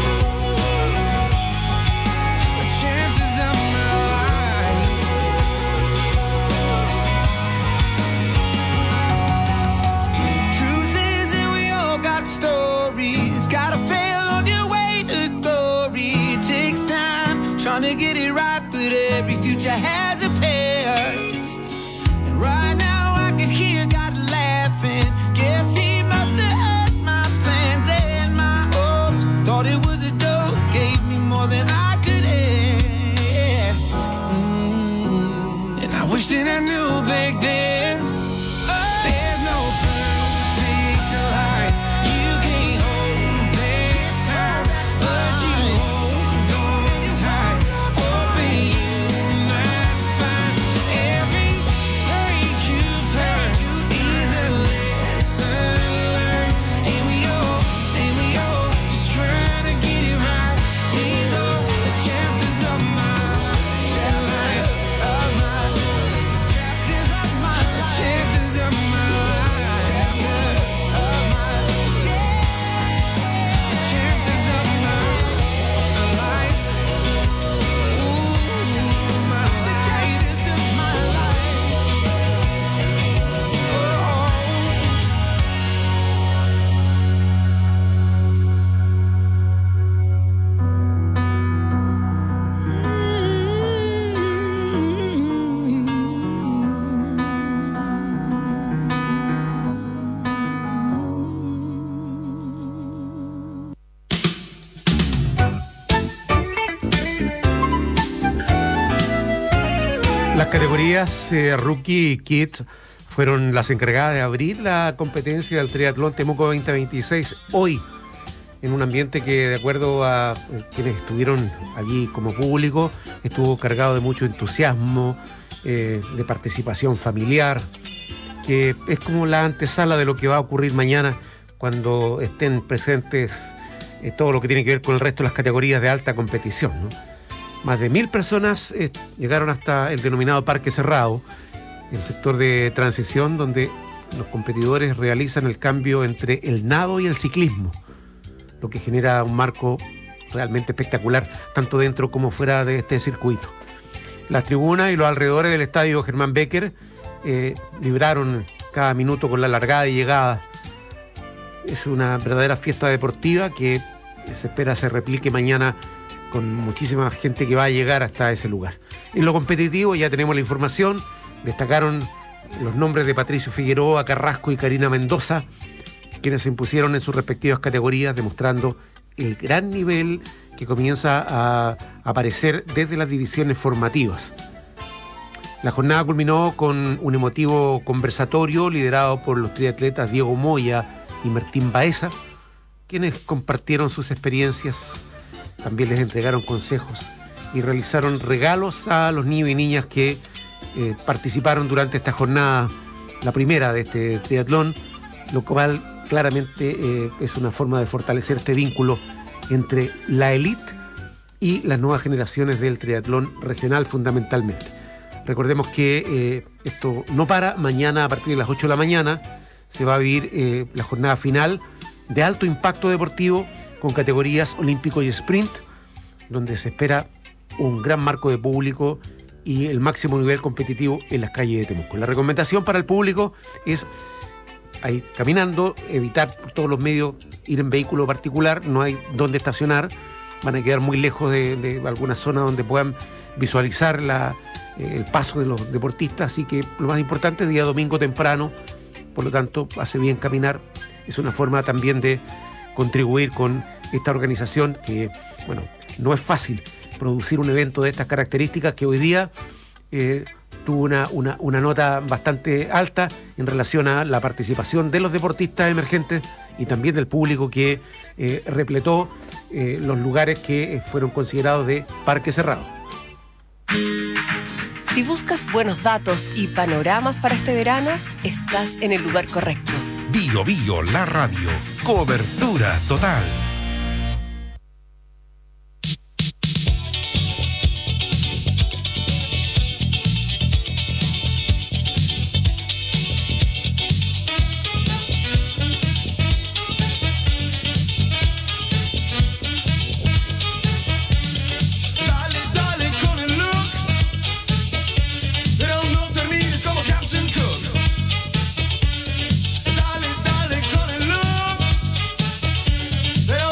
The chapters of my life. Truth is that we all got stories. Gotta fail on your way to glory. It takes time trying to get it right, but every future has a past. And right now I can hear God laughing. Guess he must have heard my plans and my hopes. Thought it was a joke, gave me more than I could ask. Mm. And I wish that I knew back then. There's no perfect life. You can't hold back time, but you hold on tight, hoping you might find every page you turn is a lesson learned. And we all, and we all just trying to get it right. These are the chapters of my life, of my chapters of Las categorías eh, Rookie y Kids fueron las encargadas de abrir la competencia del Triatlón Temuco veinte veintiséis hoy, en un ambiente que, de acuerdo a eh, quienes estuvieron allí como público, estuvo cargado de mucho entusiasmo, eh, de participación familiar, que es como la antesala de lo que va a ocurrir mañana cuando estén presentes eh, todo lo que tiene que ver con el resto de las categorías de alta competición, ¿no? Más de mil personas eh, llegaron hasta el denominado Parque Cerrado, el sector de transición donde los competidores realizan el cambio entre el nado y el ciclismo, lo que genera un marco realmente espectacular, tanto dentro como fuera de este circuito. Las tribunas y los alrededores del estadio Germán Becker eh, vibraron cada minuto con la largada y llegada. Es una verdadera fiesta deportiva que se espera se replique mañana con muchísima gente que va a llegar hasta ese lugar. En lo competitivo ya tenemos la información, destacaron los nombres de Patricio Figueroa, Carrasco y Karina Mendoza, quienes se impusieron en sus respectivas categorías, demostrando el gran nivel que comienza a aparecer desde las divisiones formativas. La jornada culminó con un emotivo conversatorio liderado por los triatletas Diego Moya y Martín Baeza, quienes compartieron sus experiencias. También les entregaron consejos y realizaron regalos a los niños y niñas que eh, participaron durante esta jornada, la primera de este triatlón, lo cual claramente eh, es una forma de fortalecer este vínculo entre la élite y las nuevas generaciones del triatlón regional fundamentalmente. Recordemos que eh, esto no para. Mañana a partir de las ocho de la mañana se va a vivir eh, la jornada final de alto impacto deportivo con categorías olímpico y sprint, donde se espera un gran marco de público y el máximo nivel competitivo en las calles de Temuco. La recomendación para el público es ahí caminando, evitar por todos los medios ir en vehículo particular, no hay dónde estacionar, van a quedar muy lejos de, de alguna zona donde puedan visualizar la, eh, el paso de los deportistas, así que lo más importante es día domingo temprano, por lo tanto hace bien caminar, es una forma también de contribuir con esta organización que, bueno, no es fácil producir un evento de estas características que hoy día eh, tuvo una, una, una nota bastante alta en relación a la participación de los deportistas emergentes y también del público que eh, repletó eh, los lugares que fueron considerados de Parque Cerrado. Si buscas buenos datos y panoramas para este verano, estás en el lugar correcto. Bio Bio, la radio. Cobertura total. Pero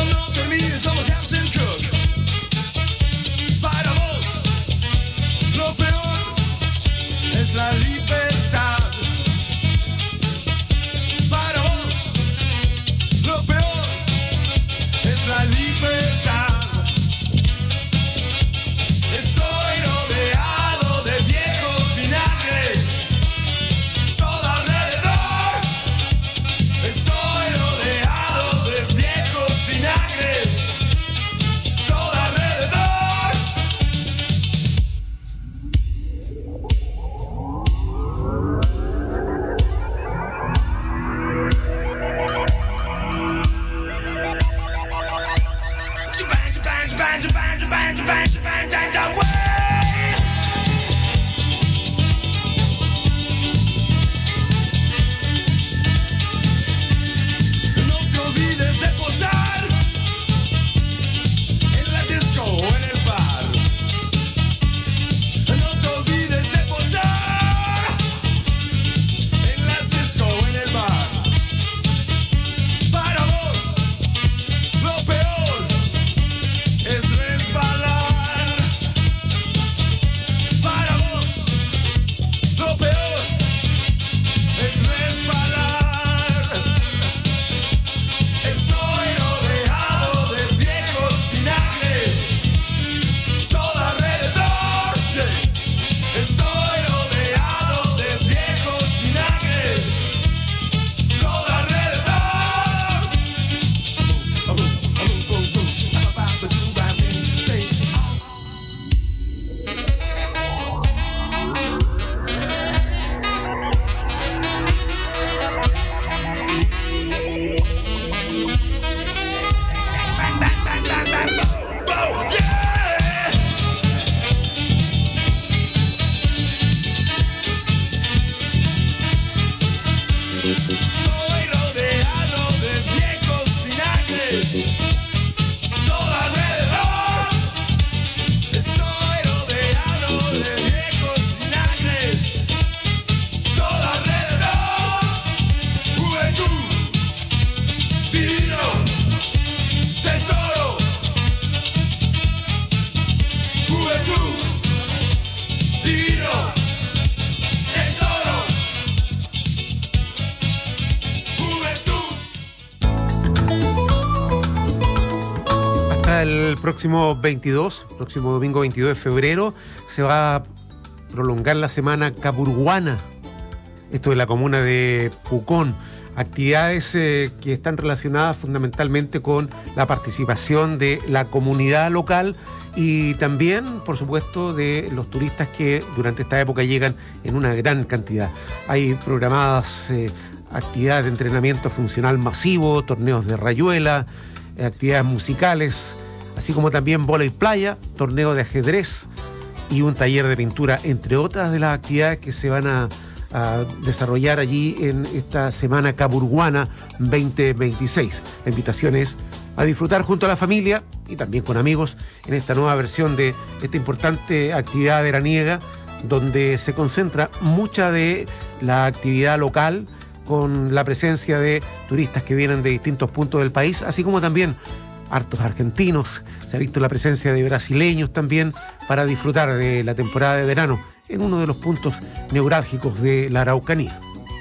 hasta el próximo veintidós, próximo domingo veintidós de febrero, se va a prolongar la semana Capurguana, esto de la comuna de Pucón. Actividades eh, que están relacionadas fundamentalmente con la participación de la comunidad local y también, por supuesto, de los turistas que durante esta época llegan en una gran cantidad. Hay programadas eh, actividades de entrenamiento funcional masivo, torneos de rayuela, eh, actividades musicales, así como también vóley playa, torneo de ajedrez y un taller de pintura, entre otras de las actividades que se van a, a desarrollar allí en esta semana Capurguana veinte veintiséis. La invitación es a disfrutar junto a la familia y también con amigos en esta nueva versión de esta importante actividad veraniega, donde se concentra mucha de la actividad local con la presencia de turistas que vienen de distintos puntos del país, así como también hartos argentinos. Se ha visto la presencia de brasileños también para disfrutar de la temporada de verano en uno de los puntos neurálgicos de la Araucanía.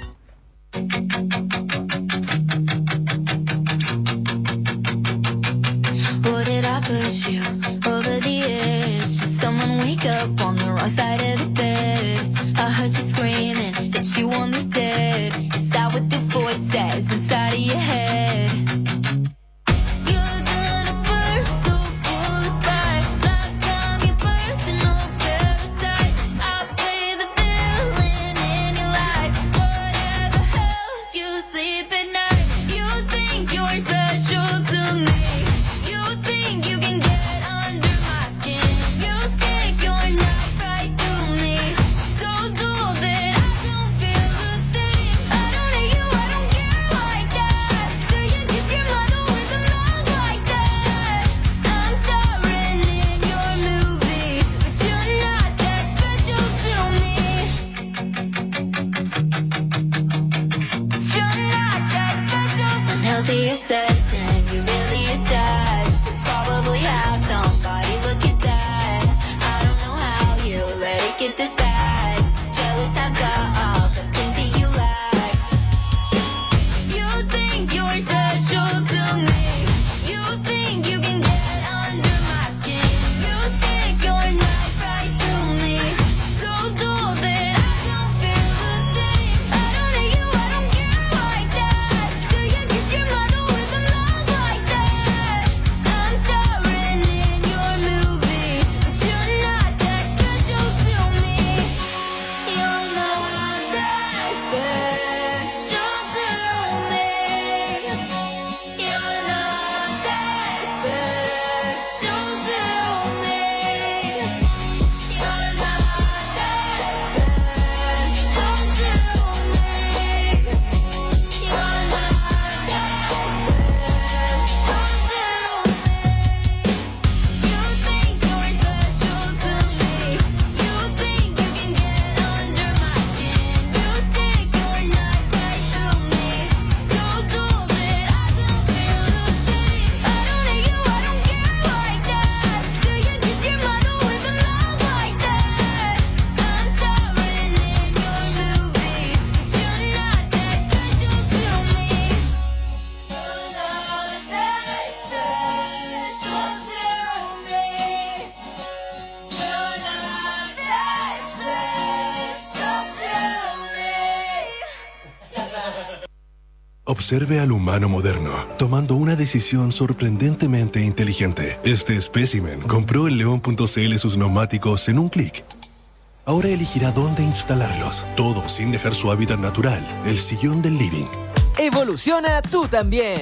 Observe al humano moderno, tomando una decisión sorprendentemente inteligente. Este espécimen compró en león punto c l sus neumáticos en un clic. Ahora elegirá dónde instalarlos, todo sin dejar su hábitat natural, el sillón del living. Evoluciona tú también.